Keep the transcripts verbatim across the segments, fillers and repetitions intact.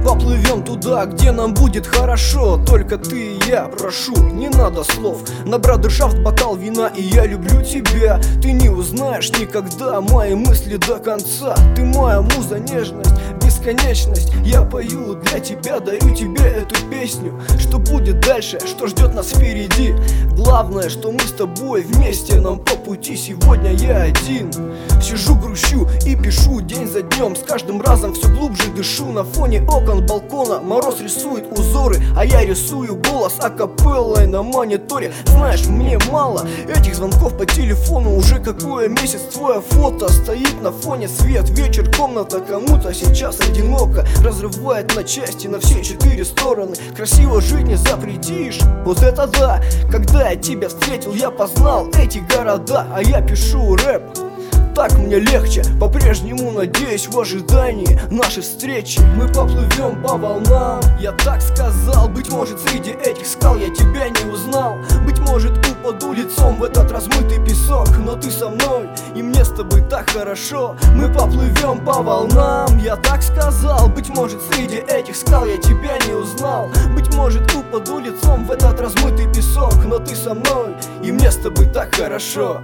поплывем туда, где нам будет хорошо. Только ты и я, прошу, не надо слов. На бродершафт бокал вина, и я люблю тебя. Ты не узнаешь никогда мои мысли до конца. Ты моя муза, нежность, бесконечность. Я пою для тебя, дарю тебе эту песню. Что будет дальше, что ждет нас впереди? Главное, что мы с тобой вместе, нам по пути. Сегодня я один сижу, грущу и пишу день за днем. С каждым разом все глубже дышу. На фоне окон балкона мороз рисует узоры, а я рисую голос акапеллой на мониторе. Знаешь, мне мало этих звонков по телефону. Уже какой месяц твое фото стоит на фоне. Свет, вечер, комната, кому-то сейчас одиноко. Разрывает на части на все четыре стороны. Красиво жить не запретишь, вот это да. Когда я тебя встретил, я познал эти города. А я пишу рэп, так мне легче. По-прежнему надеюсь в ожидании нашей встречи. Мы поплывем по волнам, я так сказал. Быть может среди этих скал я тебя не узнал. Быть может упаду лицом в этот размытый песок. Но ты со мной, и мне с тобой так хорошо. Мы поплывем по волнам, я так сказал. Быть может среди этих скал я тебя не узнал. Быть может упаду лицом в этот размытый песок. Но ты со мной, и мне с тобой так хорошо.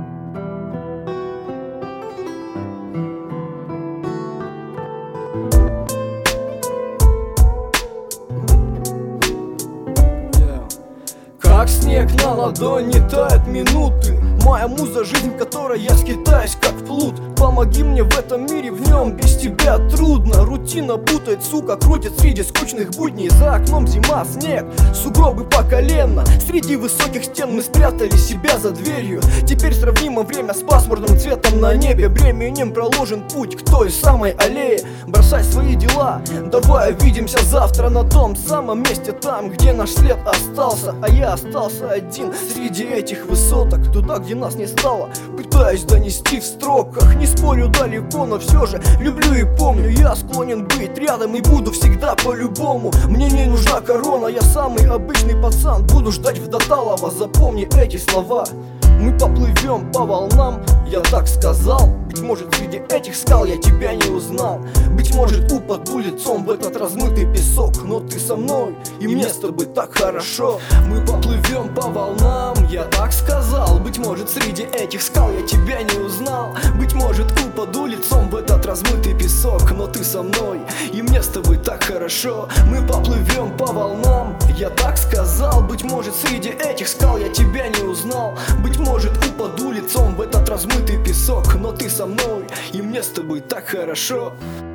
Как снег на ладони тают минуты. Моя муза, жизнь, в которой я скитаюсь как плут. Помоги мне в этом мире, в нем без тебя трудно. Рутина путает, сука, крутит среди скучных будней. За окном зима, снег, сугробы по колено. Среди высоких стен мы спрятали себя за дверью. Теперь сравнимо время с пасмурным цветом на небе. Временем проложен путь к той самой аллее. Бросай свои дела, давай увидимся завтра на том самом месте, там, где наш след остался. А я остался один среди этих высоток, туда, где нас не стало. Пытаюсь донести в строках, не спорю далеко, но все же люблю и помню. Я склонен быть рядом и буду всегда по-любому. Мне не нужна корона, я самый обычный пацан. Буду ждать в Доталово, запомни эти слова. Мы поплывем по волнам, я так сказал. Быть может среди этих скал я тебя не узнал. Быть может упаду лицом в этот размытый песок. Но ты со мной, и мне с тобой так хорошо. Мы поплывем по волнам, я так сказал. Быть может среди этих скал я тебя не узнал. Быть может упаду лицом в этот размытый песок. Но ты со мной, и мне с тобой так хорошо. Мы поплывем по волнам, я так сказал. Быть может среди этих скал я тебя не узнал. Быть может упаду лицом в этот размытый песок. Но ты со мной, и мне с тобой так хорошо.